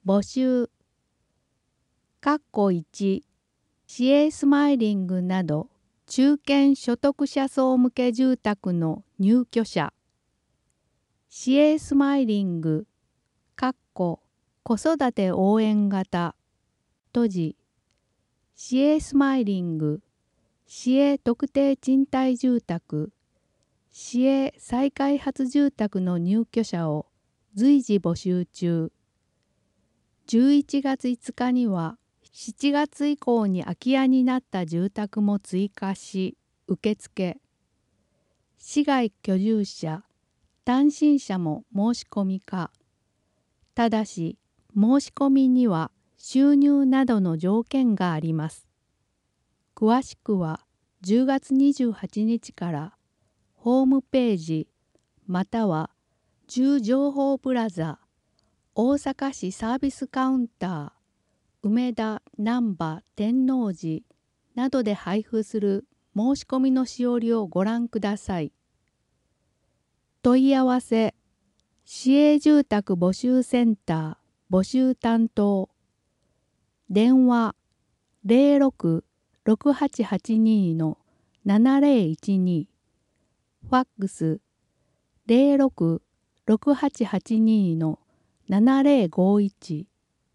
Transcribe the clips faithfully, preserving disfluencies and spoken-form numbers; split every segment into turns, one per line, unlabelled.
募集、かっこいち、市営スマイリングなど中堅所得者層向け住宅の入居者、市営スマイリング、かっこ子育て応援型、閉じ、市営スマイリング、市営特定賃貸住宅、市営再開発住宅の入居者を随時募集中。じゅういちがついつかにはしちがつ以降に空き家になった住宅も追加し受付。市外居住者、単身者も申し込み可。ただし申し込みには収入などの条件があります。詳しくはじゅうがつにじゅうはちにちからホームページまたは住情報プラザ大阪市サービスカウンター梅田難波天王寺などで配布する申し込みのしおりをご覧ください。問い合わせ市営住宅募集センター募集担当電話 ゼロろく ろくはちはちに ななゼロいちに ファックス ゼロろく ろくはちはちに ななゼロごいち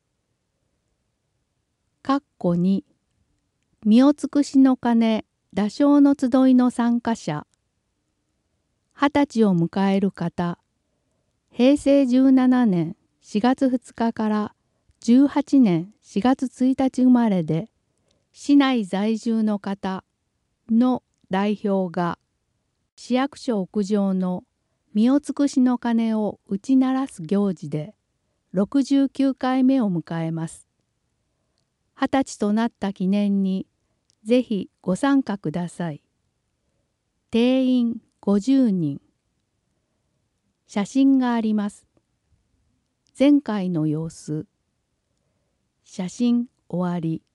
かっこに身を尽くしの鐘打鐘の集いの参加者はたちを迎える方へいせいじゅうななねんしがつふつかからじゅうはちねんしがつついたち生まれで市内在住の方の代表が市役所屋上の身を尽くしの鐘を打ち鳴らす行事でろくじゅうきゅうかいめを迎えます。はたちとなった記念にぜひご参加ください。定員ごじゅうにん。写真があります。前回の様子。写真終わり。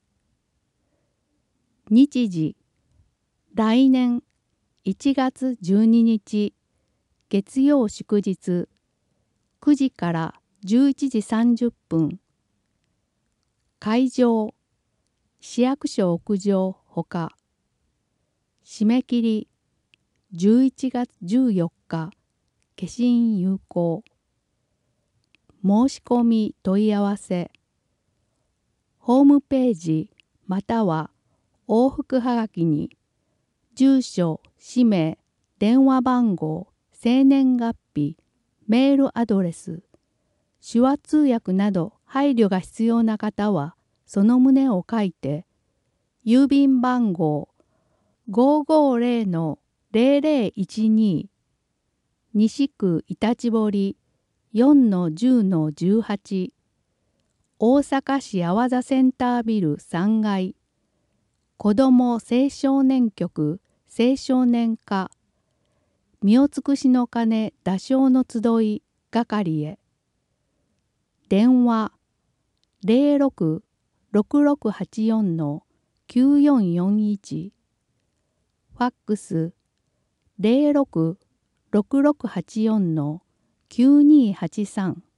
日時。来年いちがつじゅうににち月曜祝日くじからじゅういちじさんじゅっぷん。会場市役所屋上ほか。締め切りじゅういちがつじゅうよっか消印有効。申し込み問い合わせホームページまたは往復はがきに住所、氏名、電話番号、生年月日、メールアドレス、手話通訳など配慮が必要な方はその旨を書いて、郵便番号 ごーごーぜろのぜろぜろいちに 西区板地堀 よんのじゅうのじゅうはち 大阪市阿波座センタービルさんがい子ども青少年局青少年課身を尽くしの鐘打鐘の集い係へ電話 ゼロろく ろくろくはちよん きゅうよんよんいち ファックス ゼロろく ろくろくはちよん きゅうにはちさん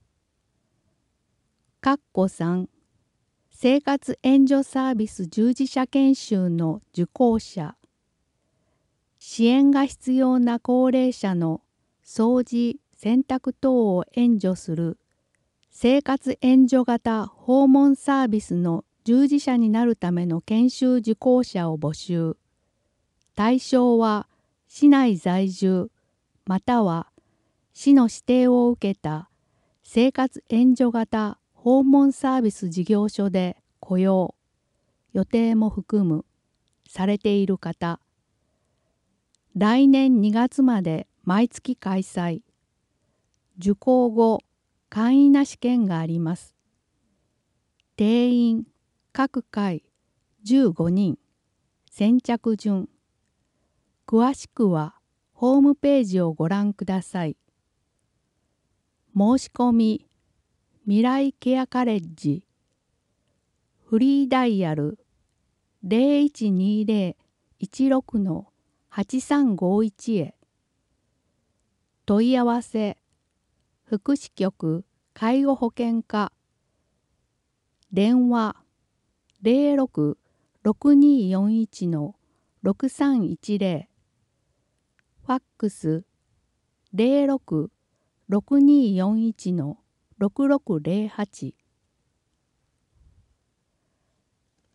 かっこさん生活援助サービス従事者研修の受講者支援が必要な高齢者の掃除・洗濯等を援助する生活援助型訪問サービスの従事者になるための研修受講者を募集。対象は市内在住または市の指定を受けた生活援助型訪問サービス事業所で雇用、予定も含むされている方。来年にがつまで毎月開催。受講後、簡易な試験があります。定員、各回じゅうごにん。先着順。詳しくはホームページをご覧ください。申し込み、未来ケアカレッジ。フリーダイヤルゼロいちにゼロいちろくのはちさんごいちへ。問い合わせ、福祉局介護保険課電話ゼロろく ろくにーよんいち ろくさんいちゼロ、ファックスゼロろく ろくにーよんいち ろくろくゼロはち